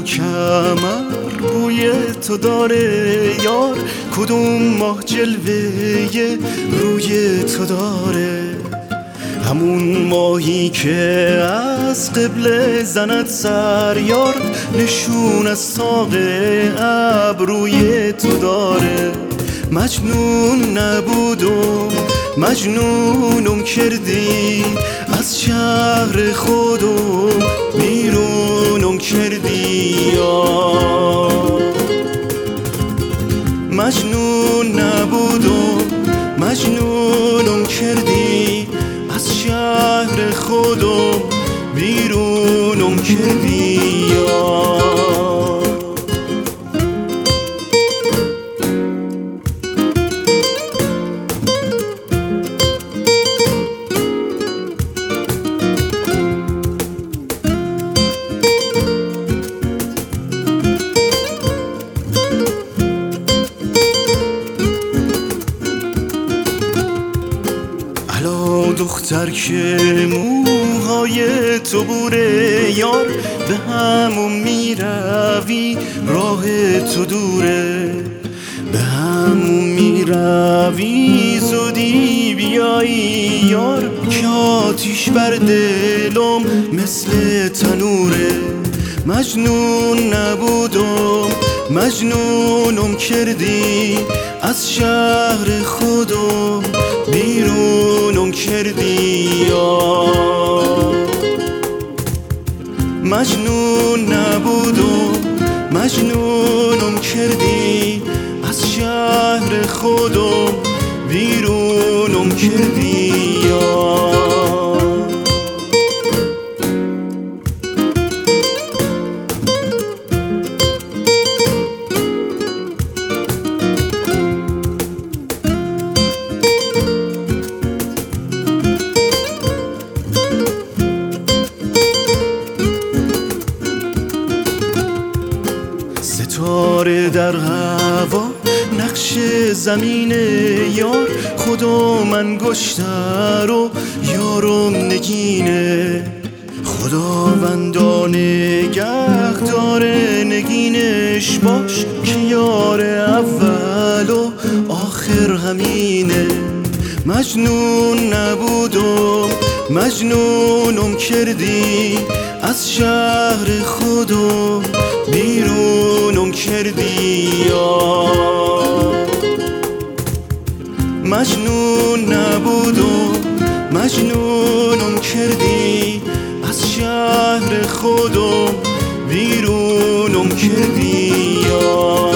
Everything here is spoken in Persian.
و کمر بوی تو داره یار، کدوم ماه جلوه روی تو داره؟ همون ماهی که از قبله زند سر یار، نشون از ساق ابروی تو داره. مجنون نبودم مجنونم کردی، از شهر خودم بیرونم کردی. مجنون نبودم مجنونم کردی، از شهر خودم بیرونم کردی. دختر که موهای تو بوره یار، به همون میروی راه تو دوره. به همون میروی زودی بیایی یار، که آتیش بر دلم مثل تنوره. مجنون نبودم مجنونم کردی، از شهر خودم بیرونم کردی. مجنون نبودم مجنونم کردی، از شهر خودم بیرونم کردی. ستاره در هوا نقش زمین یار، خدا من گشتر و یارم نگینه. خداوندا نگه داره نگینش باش، که یار اول و آخر همینه. مجنون نبودم مجنونم کردی، از شهر خودم بیرونم کردی. مجنون نبودم مجنونم کردی، از شهر خودم بیرونم کردی.